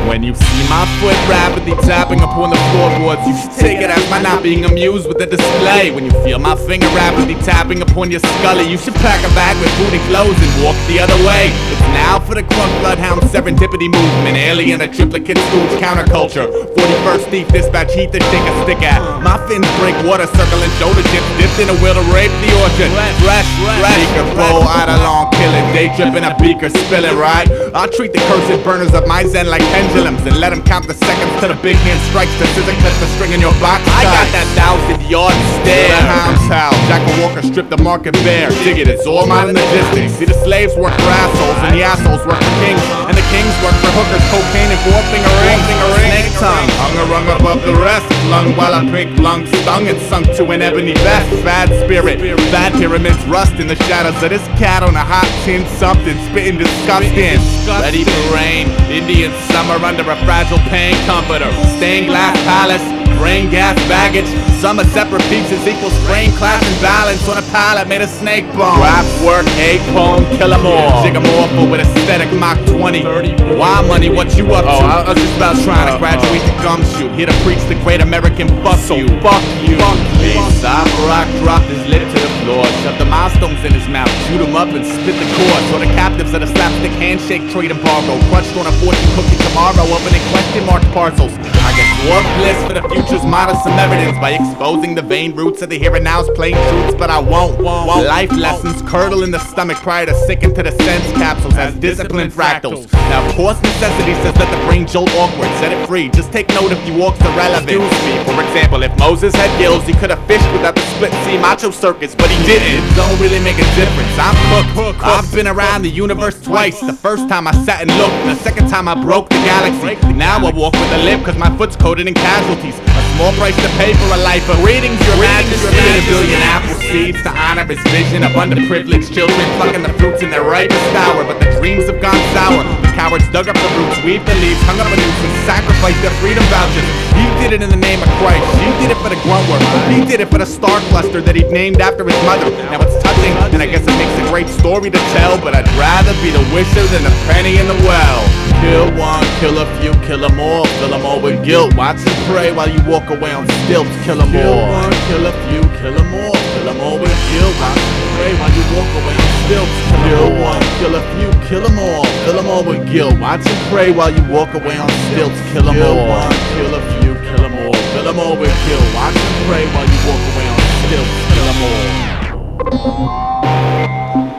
When you see my foot rapidly tapping upon the floorboards, you should take it as my not being amused with the display. When you feel my finger rapidly tapping upon your scully, you should pack a bag with booty clothes and walk the other way. It's now for the crunk bloodhound serendipity movement, alien, a triplicate stooge counterculture. 41st Thief Dispatch, heat the dick a stick at. My fins break water, circling shoulder chips, dipped in a wheel to rape the orchard. Fresh, beaker full, Eidolon, kill it, day dripping a beaker, spill it, right? I'll treat the cursed burners of my zen like pendulums and let them count the seconds till the big hand strikes the scissor clip the string in your box. I got that 1,000-yard stare. The hound's howl, Jack and Walker strip the market bare. Dig it, it's all modern logistics. See, the slaves work for assholes and the assholes work for kings, and the kings work for hookers, cocaine, and four-finger rings. Snake tongue, hung a rung above the rest, flung while a pink lung stung and sunk to an ebony vest. Bad spirit, bad pyramids rust in the shadows of this cat on a hot tin something, spitting disgusting. Ready for rain, Indian summer under a fragile pain comforter. Stained glass palace, brain gas baggage. Some are separate pieces equals frame, class, and balance on a pallet made of snake bone. Rap work, hate poem, kill 'em all. Ziggamorpha with aesthetic Mach 20. Why money, what you up to? I was just about trying to graduate the gumshoe. Here to preach the great American fuck you. Fuck you. Fuck me. Stop rock dropped his lip to the floor. Shoved the milestones in his mouth. Shoot him up and spit the cord. So the captives of the slapstick handshake trade embargo. Crunched on a fortune cookie tomorrow. Opening question mark parcels. I get more bliss for the future's model some evidence by exposing the vain roots of the here and now's plain truths, but I won't. Life lessons curdle in the stomach prior to sinking to the sense capsules as disciplined fractals. Now, of course, necessity says let the brain jolt awkward, set it free. Just take note if you walk's irrelevant. Excuse me, for example, if Moses had gills, he could have fished without the split sea macho circus, but he didn't. Don't really make a difference. I'm cooked. I've been around the universe twice. The first time I sat and looked, and the second time I broke the galaxy. Now I walk with a limp cause my foot's coated in casualties. A small price to pay for a life of readings, your majesty. A billion apple seeds to honor his vision of underprivileged children plucking the fruits in their ripest hour, but the dreams have gone sour. The cowards dug up the roots, weaved the leaves, hung up a noose, and sacrificed their freedom vouchers. He did it in the name of Christ. She did it for the grunt work. He did it for the star cluster that he'd named after his mother. Now it's touching, and I guess it makes a great story to tell, but I'd rather be the wisher than the penny in the well. Kill one, kill a few, kill 'em all, fill 'em all with guilt. Watch and pray while you walk away on stilts. Kill 'em all. Kill one, kill a few, kill 'em all, fill 'em all with guilt. Watch and pray while you walk away on stilts. Kill one, kill a few, kill 'em all, fill 'em all with guilt. Watch and pray while you walk away on stilts. Kill 'em all. Kill one, kill a few, kill 'em all, fill 'em all with guilt. Watch and pray while you walk away on stilts. Kill 'em all.